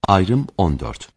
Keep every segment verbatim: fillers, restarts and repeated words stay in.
Ayrım on dört.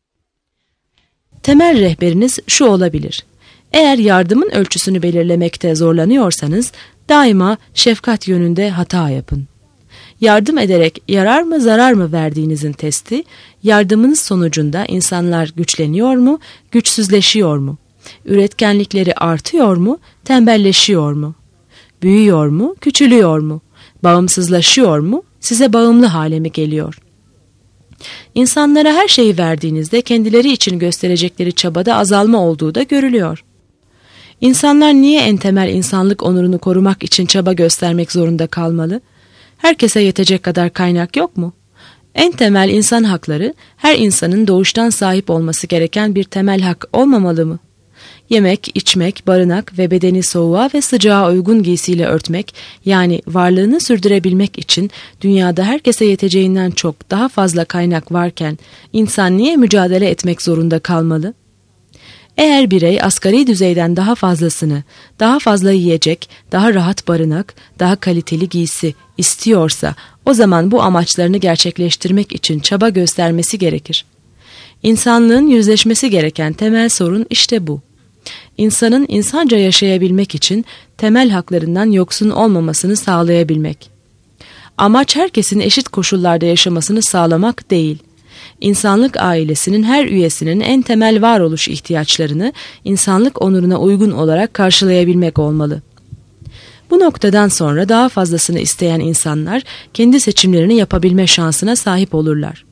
Temel rehberiniz şu olabilir. Eğer yardımın ölçüsünü belirlemekte zorlanıyorsanız daima şefkat yönünde hata yapın. Yardım ederek yarar mı zarar mı verdiğinizin testi, yardımınız sonucunda insanlar güçleniyor mu, güçsüzleşiyor mu? Üretkenlikleri artıyor mu, tembelleşiyor mu? Büyüyor mu, küçülüyor mu? Bağımsızlaşıyor mu, size bağımlı hale mi geliyor? İnsanlara her şeyi verdiğinizde kendileri için gösterecekleri çabada azalma olduğu da görülüyor. İnsanlar niye en temel insanlık onurunu korumak için çaba göstermek zorunda kalmalı? Herkese yetecek kadar kaynak yok mu? En temel insan hakları her insanın doğuştan sahip olması gereken bir temel hak olmamalı mı? Yemek, içmek, barınak ve bedeni soğuğa ve sıcağa uygun giysiyle örtmek, yani varlığını sürdürebilmek için dünyada herkese yeteceğinden çok daha fazla kaynak varken insan niye mücadele etmek zorunda kalmalı? Eğer birey asgari düzeyden daha fazlasını, daha fazla yiyecek, daha rahat barınak, daha kaliteli giysi istiyorsa o zaman bu amaçlarını gerçekleştirmek için çaba göstermesi gerekir. İnsanlığın yüzleşmesi gereken temel sorun işte bu. İnsanın insanca yaşayabilmek için temel haklarından yoksun olmamasını sağlayabilmek. Amaç herkesin eşit koşullarda yaşamasını sağlamak değil. İnsanlık ailesinin her üyesinin en temel varoluş ihtiyaçlarını insanlık onuruna uygun olarak karşılayabilmek olmalı. Bu noktadan sonra daha fazlasını isteyen insanlar kendi seçimlerini yapabilme şansına sahip olurlar.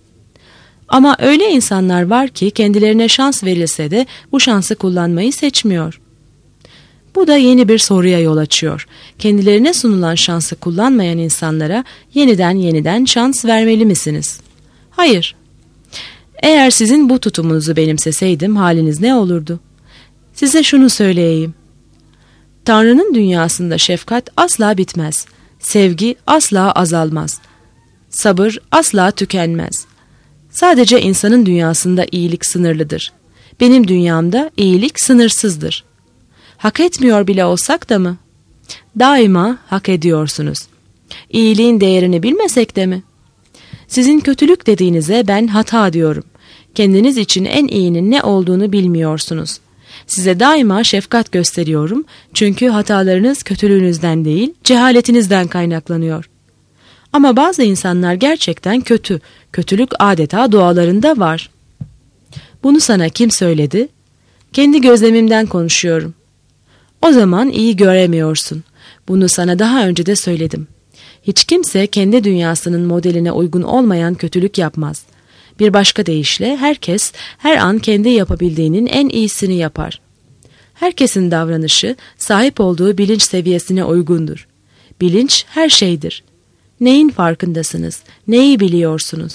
Ama öyle insanlar var ki kendilerine şans verilse de bu şansı kullanmayı seçmiyor. Bu da yeni bir soruya yol açıyor. Kendilerine sunulan şansı kullanmayan insanlara yeniden yeniden şans vermeli misiniz? Hayır. Eğer sizin bu tutumunuzu benimseseydim haliniz ne olurdu? Size şunu söyleyeyim. Tanrı'nın dünyasında şefkat asla bitmez. Sevgi asla azalmaz. Sabır asla tükenmez. Sadece insanın dünyasında iyilik sınırlıdır. Benim dünyamda iyilik sınırsızdır. Hak etmiyor bile olsak da mı? Daima hak ediyorsunuz. İyiliğin değerini bilmesek de mi? Sizin kötülük dediğinize ben hata diyorum. Kendiniz için en iyinin ne olduğunu bilmiyorsunuz. Size daima şefkat gösteriyorum çünkü hatalarınız kötülüğünüzden değil, cehaletinizden kaynaklanıyor. Ama bazı insanlar gerçekten kötü, kötülük adeta doğalarında var. Bunu sana kim söyledi? Kendi gözlemimden konuşuyorum. O zaman iyi göremiyorsun. Bunu sana daha önce de söyledim. Hiç kimse kendi dünyasının modeline uygun olmayan kötülük yapmaz. Bir başka deyişle herkes her an kendi yapabildiğinin en iyisini yapar. Herkesin davranışı sahip olduğu bilinç seviyesine uygundur. Bilinç her şeydir. Neyin farkındasınız? Neyi biliyorsunuz?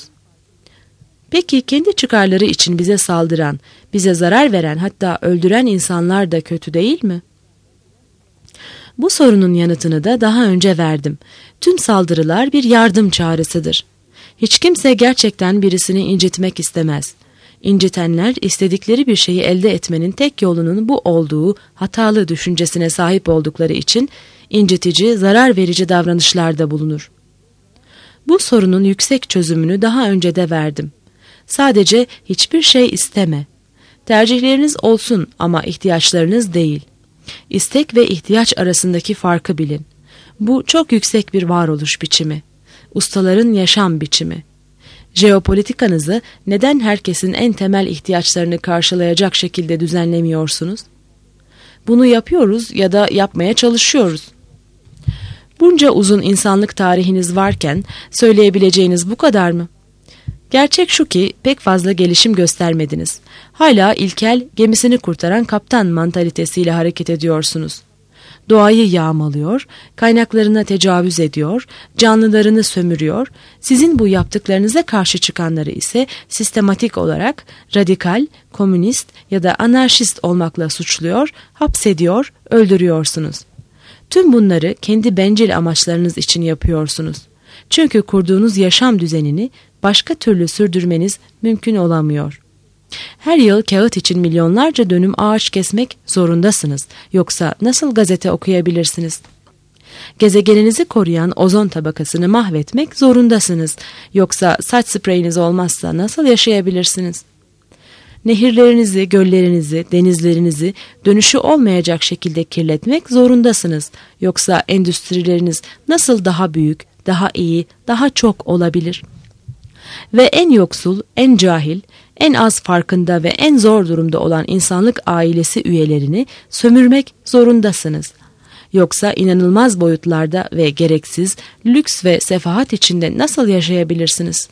Peki kendi çıkarları için bize saldıran, bize zarar veren hatta öldüren insanlar da kötü değil mi? Bu sorunun yanıtını da daha önce verdim. Tüm saldırılar bir yardım çağrısıdır. Hiç kimse gerçekten birisini incitmek istemez. İncitenler istedikleri bir şeyi elde etmenin tek yolunun bu olduğu hatalı düşüncesine sahip oldukları için incitici, zarar verici davranışlarda bulunur. Bu sorunun yüksek çözümünü daha önce de verdim. Sadece hiçbir şey isteme. Tercihleriniz olsun ama ihtiyaçlarınız değil. İstek ve ihtiyaç arasındaki farkı bilin. Bu çok yüksek bir varoluş biçimi. Ustaların yaşam biçimi. Jeopolitikanızı neden herkesin en temel ihtiyaçlarını karşılayacak şekilde düzenlemiyorsunuz? Bunu yapıyoruz ya da yapmaya çalışıyoruz. Bunca uzun insanlık tarihiniz varken söyleyebileceğiniz bu kadar mı? Gerçek şu ki pek fazla gelişim göstermediniz. Hala ilkel, gemisini kurtaran kaptan mantalitesiyle hareket ediyorsunuz. Doğayı yağmalıyor, kaynaklarına tecavüz ediyor, canlılarını sömürüyor, sizin bu yaptıklarınıza karşı çıkanları ise sistematik olarak radikal, komünist ya da anarşist olmakla suçluyor, hapsediyor, öldürüyorsunuz. Tüm bunları kendi bencil amaçlarınız için yapıyorsunuz. Çünkü kurduğunuz yaşam düzenini başka türlü sürdürmeniz mümkün olamıyor. Her yıl kağıt için milyonlarca dönüm ağaç kesmek zorundasınız. Yoksa nasıl gazete okuyabilirsiniz? Gezegeninizi koruyan ozon tabakasını mahvetmek zorundasınız. Yoksa saç spreyiniz olmazsa nasıl yaşayabilirsiniz? Nehirlerinizi, göllerinizi, denizlerinizi dönüşü olmayacak şekilde kirletmek zorundasınız. Yoksa endüstrileriniz nasıl daha büyük, daha iyi, daha çok olabilir? Ve en yoksul, en cahil, en az farkında ve en zor durumda olan insanlık ailesi üyelerini sömürmek zorundasınız. Yoksa inanılmaz boyutlarda ve gereksiz, lüks ve sefahat içinde nasıl yaşayabilirsiniz?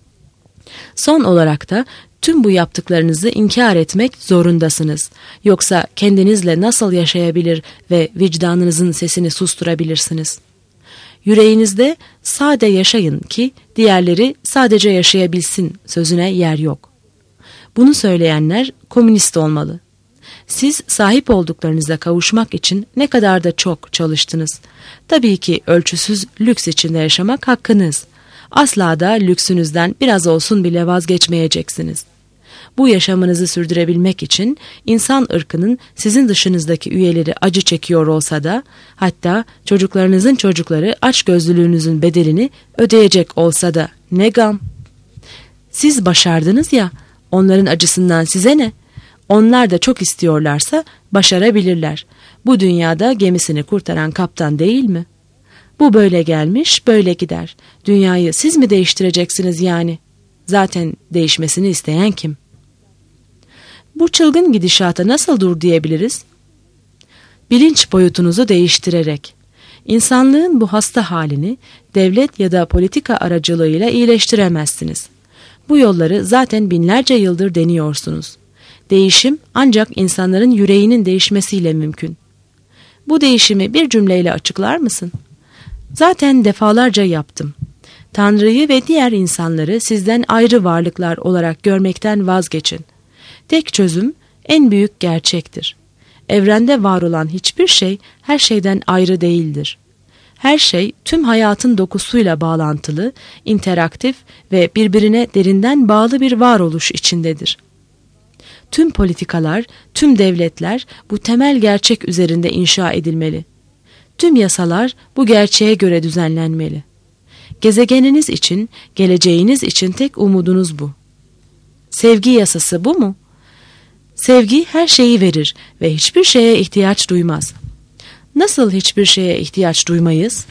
Son olarak da tüm bu yaptıklarınızı inkar etmek zorundasınız. Yoksa kendinizle nasıl yaşayabilir ve vicdanınızın sesini susturabilirsiniz? Yüreğinizde sade yaşayın ki diğerleri sadece yaşayabilsin sözüne yer yok. Bunu söyleyenler komünist olmalı. Siz sahip olduklarınıza kavuşmak için ne kadar da çok çalıştınız. Tabii ki ölçüsüz lüks içinde yaşamak hakkınız. Asla da lüksünüzden biraz olsun bile vazgeçmeyeceksiniz. Bu yaşamınızı sürdürebilmek için insan ırkının sizin dışınızdaki üyeleri acı çekiyor olsa da, hatta çocuklarınızın çocukları açgözlülüğünüzün bedelini ödeyecek olsa da ne gam. Siz başardınız ya, onların acısından size ne? Onlar da çok istiyorlarsa başarabilirler. Bu dünyada gemisini kurtaran kaptan değil mi? Bu böyle gelmiş, böyle gider. Dünyayı siz mi değiştireceksiniz yani? Zaten değişmesini isteyen kim? Bu çılgın gidişata nasıl dur diyebiliriz? Bilinç boyutunuzu değiştirerek. İnsanlığın bu hasta halini devlet ya da politika aracılığıyla iyileştiremezsiniz. Bu yolları zaten binlerce yıldır deniyorsunuz. Değişim ancak insanların yüreğinin değişmesiyle mümkün. Bu değişimi bir cümleyle açıklar mısın? Zaten defalarca yaptım. Tanrı'yı ve diğer insanları sizden ayrı varlıklar olarak görmekten vazgeçin. Tek çözüm en büyük gerçektir. Evrende var olan hiçbir şey her şeyden ayrı değildir. Her şey tüm hayatın dokusuyla bağlantılı, interaktif ve birbirine derinden bağlı bir varoluş içindedir. Tüm politikalar, tüm devletler bu temel gerçek üzerinde inşa edilmeli. Tüm yasalar bu gerçeğe göre düzenlenmeli. Gezegeniniz için, geleceğiniz için tek umudunuz bu. Sevgi yasası bu mu? Sevgi her şeyi verir ve hiçbir şeye ihtiyaç duymaz. Nasıl hiçbir şeye ihtiyaç duymayız?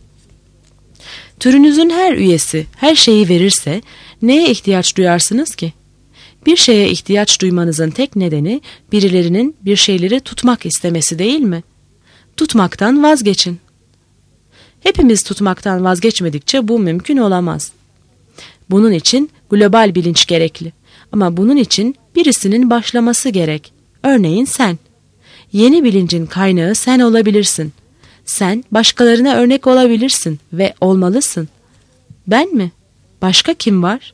Türünüzün her üyesi her şeyi verirse neye ihtiyaç duyarsınız ki? Bir şeye ihtiyaç duymanızın tek nedeni birilerinin bir şeyleri tutmak istemesi değil mi? Tutmaktan vazgeçin. Hepimiz tutmaktan vazgeçmedikçe bu mümkün olamaz. Bunun için global bilinç gerekli. Ama bunun için birisinin başlaması gerek. Örneğin sen. Yeni bilincin kaynağı sen olabilirsin. Sen başkalarına örnek olabilirsin ve olmalısın. Ben mi? Başka kim var?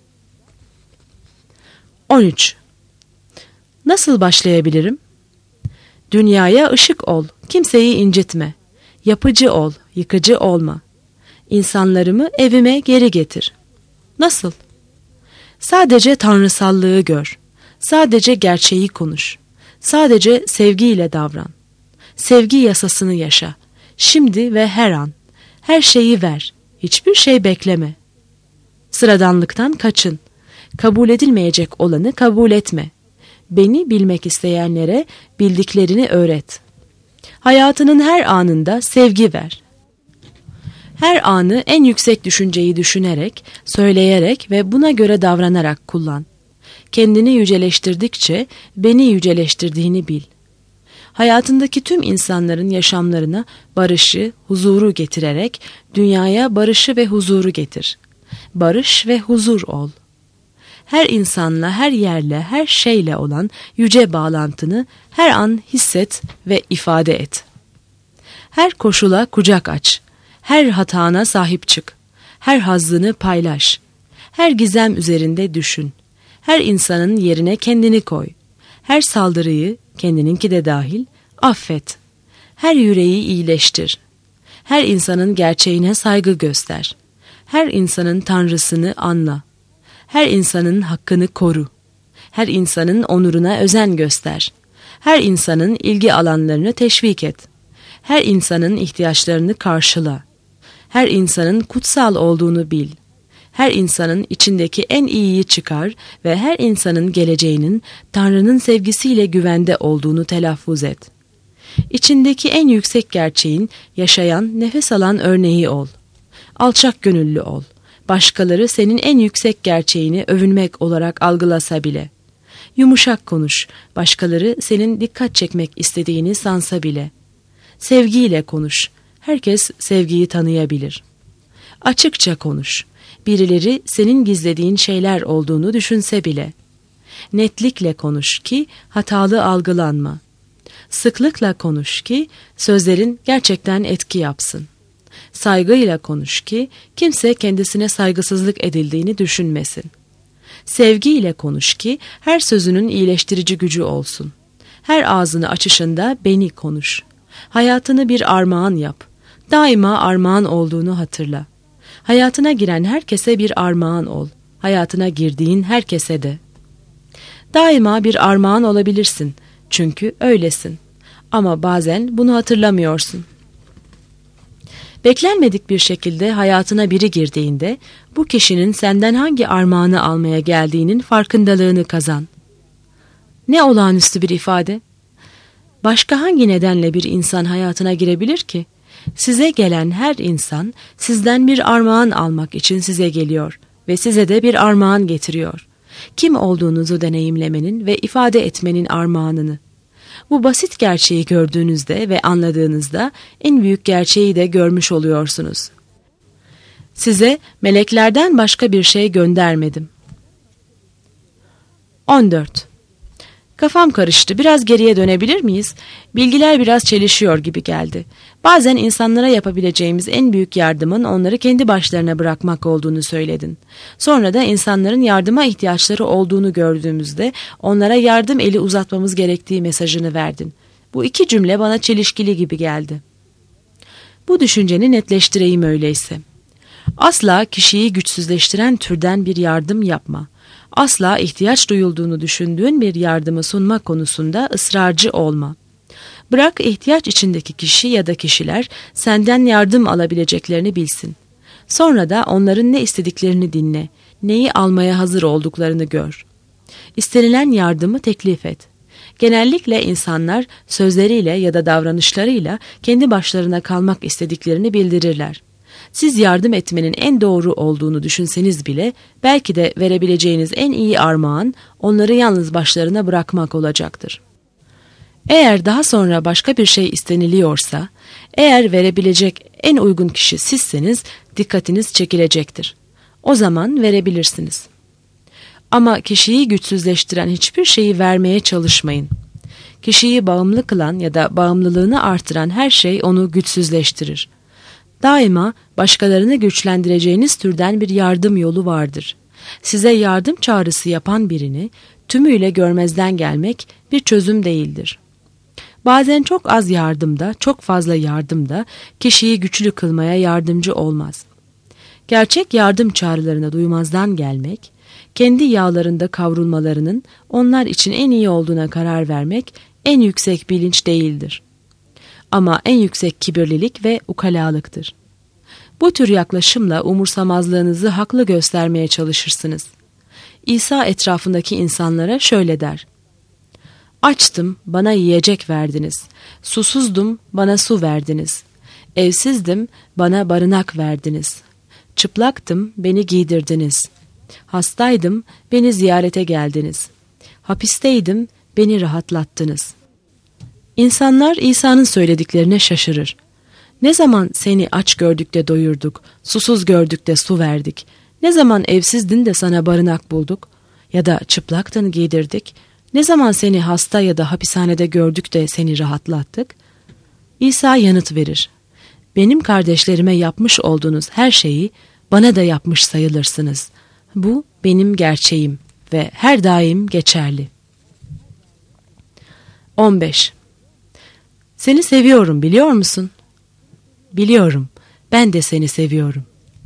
on üç. Nasıl başlayabilirim? Dünyaya ışık ol, kimseyi incitme. Yapıcı ol, yıkıcı olma. İnsanlarımı evime geri getir. Nasıl? Sadece tanrısallığı gör. Sadece gerçeği konuş. Sadece sevgiyle davran. Sevgi yasasını yaşa. Şimdi ve her an. Her şeyi ver. Hiçbir şey bekleme. Sıradanlıktan kaçın. Kabul edilmeyecek olanı kabul etme. Beni bilmek isteyenlere bildiklerini öğret. Hayatının her anında sevgi ver. Her anı en yüksek düşünceyi düşünerek, söyleyerek ve buna göre davranarak kullan. Kendini yüceleştirdikçe beni yüceleştirdiğini bil. Hayatındaki tüm insanların yaşamlarına barışı, huzuru getirerek dünyaya barışı ve huzuru getir. Barış ve huzur ol. Her insanla, her yerle, her şeyle olan yüce bağlantını her an hisset ve ifade et. Her koşula kucak aç. Her hatana sahip çık. Her hazzını paylaş. Her gizem üzerinde düşün. Her insanın yerine kendini koy. Her saldırıyı, kendininki de dahil, affet. Her yüreği iyileştir. Her insanın gerçeğine saygı göster. Her insanın tanrısını anla. Her insanın hakkını koru. Her insanın onuruna özen göster. Her insanın ilgi alanlarını teşvik et. Her insanın ihtiyaçlarını karşıla. Her insanın kutsal olduğunu bil. Her insanın içindeki en iyiyi çıkar ve her insanın geleceğinin Tanrı'nın sevgisiyle güvende olduğunu telaffuz et. İçindeki en yüksek gerçeğin yaşayan, nefes alan örneği ol. Alçak gönüllü ol. Başkaları senin en yüksek gerçeğini övünmek olarak algılasa bile. Yumuşak konuş. Başkaları senin dikkat çekmek istediğini sansa bile. Sevgiyle konuş. Herkes sevgiyi tanıyabilir. Açıkça konuş. Birileri senin gizlediğin şeyler olduğunu düşünse bile. Netlikle konuş ki hatalı algılanma. Sıklıkla konuş ki sözlerin gerçekten etki yapsın. Saygıyla konuş ki kimse kendisine saygısızlık edildiğini düşünmesin. Sevgiyle konuş ki her sözünün iyileştirici gücü olsun. Her ağzını açışında beni konuş. Hayatını bir armağan yap. Daima armağan olduğunu hatırla. Hayatına giren herkese bir armağan ol. Hayatına girdiğin herkese de. Daima bir armağan olabilirsin. Çünkü öylesin. Ama bazen bunu hatırlamıyorsun. Beklenmedik bir şekilde hayatına biri girdiğinde bu kişinin senden hangi armağanı almaya geldiğinin farkındalığını kazan. Ne olağanüstü bir ifade. Başka hangi nedenle bir insan hayatına girebilir ki? Size gelen her insan sizden bir armağan almak için size geliyor ve size de bir armağan getiriyor. Kim olduğunuzu deneyimlemenin ve ifade etmenin armağanını. Bu basit gerçeği gördüğünüzde ve anladığınızda en büyük gerçeği de görmüş oluyorsunuz. Size meleklerden başka bir şey göndermedim. on dört. Kafam karıştı. Biraz geriye dönebilir miyiz? Bilgiler biraz çelişiyor gibi geldi. Bazen insanlara yapabileceğimiz en büyük yardımın onları kendi başlarına bırakmak olduğunu söyledin. Sonra da insanların yardıma ihtiyaçları olduğunu gördüğümüzde onlara yardım eli uzatmamız gerektiği mesajını verdin. Bu iki cümle bana çelişkili gibi geldi. Bu düşünceni netleştireyim öyleyse. Asla kişiyi güçsüzleştiren türden bir yardım yapma. Asla ihtiyaç duyulduğunu düşündüğün bir yardımı sunma konusunda ısrarcı olma. Bırak ihtiyaç içindeki kişi ya da kişiler senden yardım alabileceklerini bilsin. Sonra da onların ne istediklerini dinle, neyi almaya hazır olduklarını gör. İstenilen yardımı teklif et. Genellikle insanlar sözleriyle ya da davranışlarıyla kendi başlarına kalmak istediklerini bildirirler. Siz yardım etmenin en doğru olduğunu düşünseniz bile belki de verebileceğiniz en iyi armağan onları yalnız başlarına bırakmak olacaktır. Eğer daha sonra başka bir şey isteniliyorsa, eğer verebilecek en uygun kişi sizseniz dikkatiniz çekilecektir. O zaman verebilirsiniz. Ama kişiyi güçsüzleştiren hiçbir şeyi vermeye çalışmayın. Kişiyi bağımlı kılan ya da bağımlılığını artıran her şey onu güçsüzleştirir. Daima başkalarını güçlendireceğiniz türden bir yardım yolu vardır. Size yardım çağrısı yapan birini tümüyle görmezden gelmek bir çözüm değildir. Bazen çok az yardımda, çok fazla yardımda kişiyi güçlü kılmaya yardımcı olmaz. Gerçek yardım çağrılarına duymazdan gelmek, kendi yağlarında kavrulmalarının onlar için en iyi olduğuna karar vermek en yüksek bilinç değildir. Ama en yüksek kibirlilik ve ukalalıktır. Bu tür yaklaşımla umursamazlığınızı haklı göstermeye çalışırsınız. İsa etrafındaki insanlara şöyle der: Açtım, bana yiyecek verdiniz. Susuzdum, bana su verdiniz. Evsizdim, bana barınak verdiniz. Çıplaktım, beni giydirdiniz. Hastaydım, beni ziyarete geldiniz. Hapisteydim, beni rahatlattınız. İnsanlar İsa'nın söylediklerine şaşırır. Ne zaman seni aç gördük de doyurduk, susuz gördük de su verdik? Ne zaman evsizdin de sana barınak bulduk? Ya da çıplaktın giydirdik? Ne zaman seni hasta ya da hapishanede gördük de seni rahatlattık? İsa yanıt verir. Benim kardeşlerime yapmış olduğunuz her şeyi bana da yapmış sayılırsınız. Bu benim gerçeğim ve her daim geçerli. on beş. Seni seviyorum, biliyor musun? Biliyorum, ben de seni seviyorum.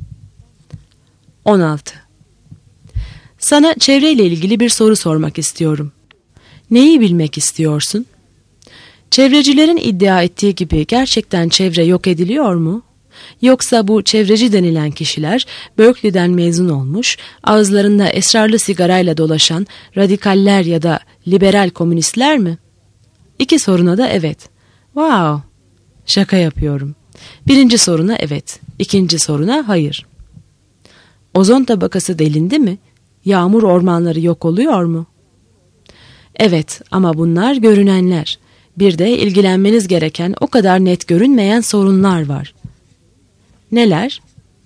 on altı. Sana çevreyle ilgili bir soru sormak istiyorum. Neyi bilmek istiyorsun? Çevrecilerin iddia ettiği gibi gerçekten çevre yok ediliyor mu? Yoksa bu çevreci denilen kişiler Berkeley'den mezun olmuş, ağızlarında esrarlı sigarayla dolaşan radikaller ya da liberal komünistler mi? İki soruna da evet. Wow, şaka yapıyorum. Birinci soruna evet, ikinci soruna hayır. Ozon tabakası delindi mi? Yağmur ormanları yok oluyor mu? Evet, ama bunlar görünenler. Bir de ilgilenmeniz gereken o kadar net görünmeyen sorunlar var. Neler?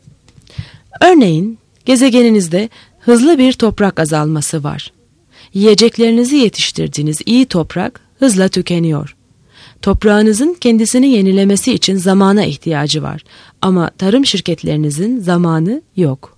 Örneğin gezegeninizde hızlı bir toprak azalması var. Yiyeceklerinizi yetiştirdiğiniz iyi toprak hızla tükeniyor. Toprağınızın kendisini yenilemesi için zamana ihtiyacı var ama tarım şirketlerinizin zamanı yok.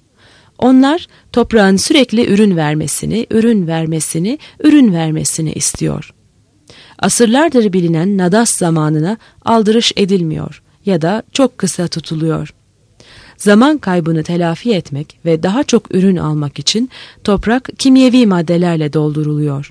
Onlar toprağın sürekli ürün vermesini, ürün vermesini, ürün vermesini istiyor. Asırlardır bilinen nadas zamanına aldırış edilmiyor ya da çok kısa tutuluyor. Zaman kaybını telafi etmek ve daha çok ürün almak için toprak kimyevi maddelerle dolduruluyor.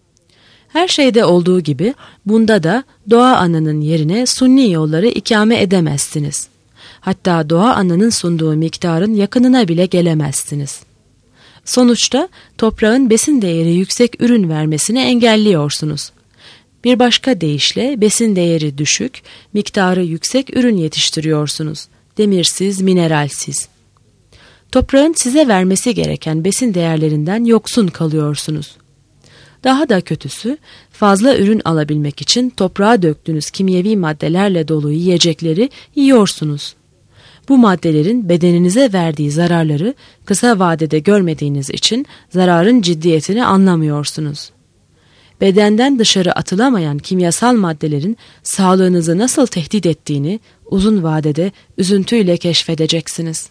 Her şeyde olduğu gibi bunda da doğa ananın yerine sunni yolları ikame edemezsiniz. Hatta doğa ananın sunduğu miktarın yakınına bile gelemezsiniz. Sonuçta toprağın besin değeri yüksek ürün vermesini engelliyorsunuz. Bir başka deyişle besin değeri düşük, miktarı yüksek ürün yetiştiriyorsunuz. Demirsiz, mineralsiz. Toprağın size vermesi gereken besin değerlerinden yoksun kalıyorsunuz. Daha da kötüsü, fazla ürün alabilmek için toprağa döktüğünüz kimyevi maddelerle dolu yiyecekleri yiyorsunuz. Bu maddelerin bedeninize verdiği zararları kısa vadede görmediğiniz için zararın ciddiyetini anlamıyorsunuz. Bedenden dışarı atılamayan kimyasal maddelerin sağlığınızı nasıl tehdit ettiğini uzun vadede üzüntüyle keşfedeceksiniz.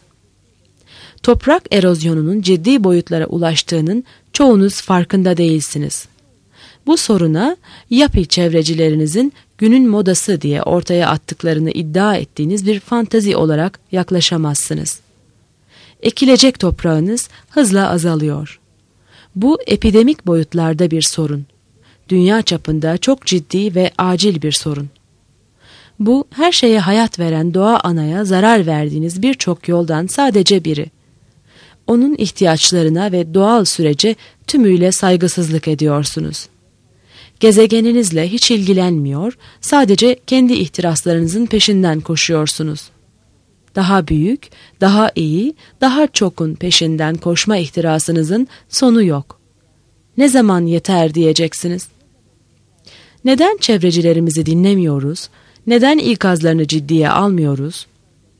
Toprak erozyonunun ciddi boyutlara ulaştığının çoğunuz farkında değilsiniz. Bu soruna yapi çevrecilerinizin günün modası diye ortaya attıklarını iddia ettiğiniz bir fantazi olarak yaklaşamazsınız. Ekilecek toprağınız hızla azalıyor. Bu epidemik boyutlarda bir sorun. Dünya çapında çok ciddi ve acil bir sorun. Bu her şeye hayat veren doğa anaya zarar verdiğiniz birçok yoldan sadece biri. Onun ihtiyaçlarına ve doğal sürece tümüyle saygısızlık ediyorsunuz. Gezegeninizle hiç ilgilenmiyor, sadece kendi ihtiraslarınızın peşinden koşuyorsunuz. Daha büyük, daha iyi, daha çokun peşinden koşma ihtirasınızın sonu yok. Ne zaman yeter diyeceksiniz. Neden çevrecilerimizi dinlemiyoruz? Neden ikazlarını ciddiye almıyoruz?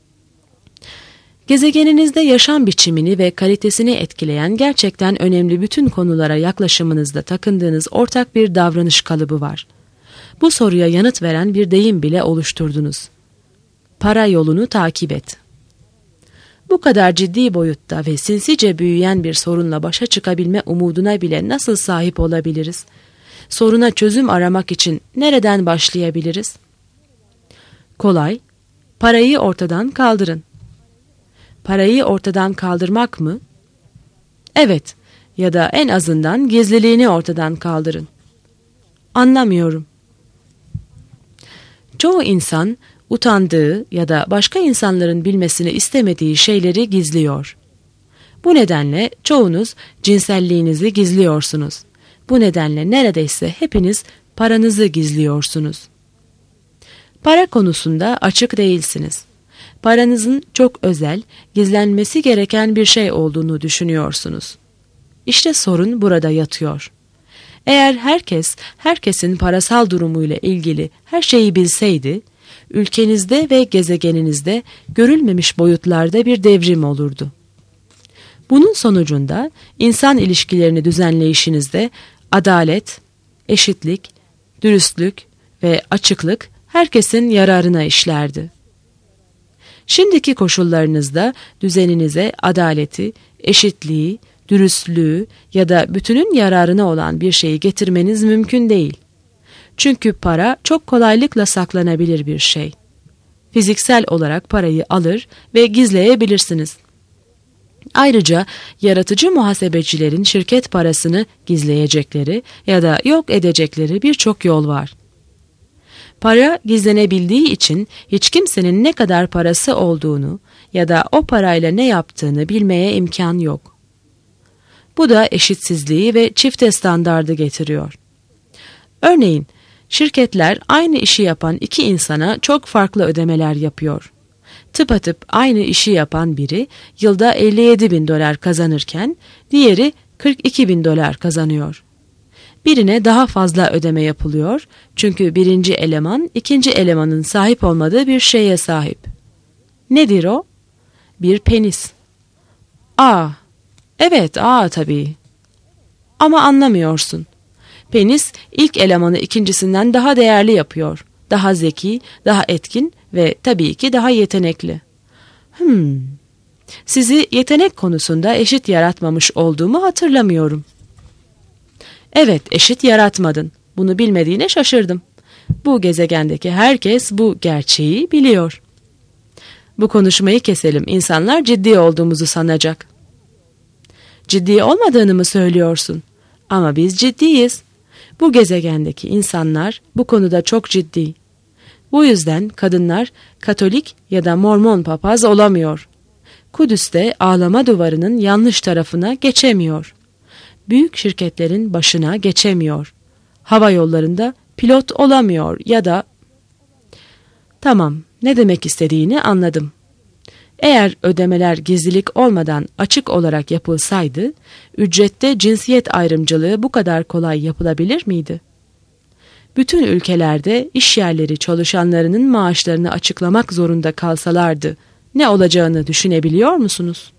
Gezegeninizde yaşam biçimini ve kalitesini etkileyen gerçekten önemli bütün konulara yaklaşımınızda takındığınız ortak bir davranış kalıbı var. Bu soruya yanıt veren bir deyim bile oluşturdunuz. Para yolunu takip et. Bu kadar ciddi boyutta ve sinsice büyüyen bir sorunla başa çıkabilme umuduna bile nasıl sahip olabiliriz? Soruna çözüm aramak için nereden başlayabiliriz? Kolay, parayı ortadan kaldırın. Parayı ortadan kaldırmak mı? Evet, ya da en azından gizliliğini ortadan kaldırın. Anlamıyorum. Çoğu insan utandığı ya da başka insanların bilmesini istemediği şeyleri gizliyor. Bu nedenle çoğunuz cinselliğinizi gizliyorsunuz. Bu nedenle neredeyse hepiniz paranızı gizliyorsunuz. Para konusunda açık değilsiniz. Paranızın çok özel, gizlenmesi gereken bir şey olduğunu düşünüyorsunuz. İşte sorun burada yatıyor. Eğer herkes, herkesin parasal durumuyla ilgili her şeyi bilseydi, ülkenizde ve gezegeninizde görülmemiş boyutlarda bir devrim olurdu. Bunun sonucunda insan ilişkilerini düzenleyişinizde adalet, eşitlik, dürüstlük ve açıklık herkesin yararına işlerdi. Şimdiki koşullarınızda düzeninize adaleti, eşitliği, dürüstlüğü ya da bütünün yararına olan bir şeyi getirmeniz mümkün değil. Çünkü para çok kolaylıkla saklanabilir bir şey. Fiziksel olarak parayı alır ve gizleyebilirsiniz. Ayrıca yaratıcı muhasebecilerin şirket parasını gizleyecekleri ya da yok edecekleri birçok yol var. Para gizlenebildiği için hiç kimsenin ne kadar parası olduğunu ya da o parayla ne yaptığını bilmeye imkan yok. Bu da eşitsizliği ve çifte standardı getiriyor. Örneğin, şirketler aynı işi yapan iki insana çok farklı ödemeler yapıyor. Tıpatıp aynı işi yapan biri yılda elli yedi bin dolar kazanırken diğeri kırk iki bin dolar kazanıyor. Birine daha fazla ödeme yapılıyor çünkü birinci eleman ikinci elemanın sahip olmadığı bir şeye sahip. Nedir o? Bir penis. Aa, evet aa tabii. Ama anlamıyorsun. Penis ilk elemanı ikincisinden daha değerli yapıyor. Daha zeki, daha etkin ve tabii ki daha yetenekli. Hmm. Sizi yetenek konusunda eşit yaratmamış olduğumu hatırlamıyorum. Evet, eşit yaratmadın. Bunu bilmediğine şaşırdım. Bu gezegendeki herkes bu gerçeği biliyor. Bu konuşmayı keselim. İnsanlar ciddi olduğumuzu sanacak. Ciddi olmadığını mı söylüyorsun? Ama biz ciddiyiz. Bu gezegendeki insanlar bu konuda çok ciddi. Bu yüzden kadınlar Katolik ya da Mormon papaz olamıyor. Kudüs'te ağlama duvarının yanlış tarafına geçemiyor. Büyük şirketlerin başına geçemiyor. Hava yollarında pilot olamıyor ya da... Tamam, ne demek istediğini anladım. Eğer ödemeler gizlilik olmadan açık olarak yapılsaydı, ücrette cinsiyet ayrımcılığı bu kadar kolay yapılabilir miydi? Bütün ülkelerde iş yerleri çalışanlarının maaşlarını açıklamak zorunda kalsalardı, ne olacağını düşünebiliyor musunuz?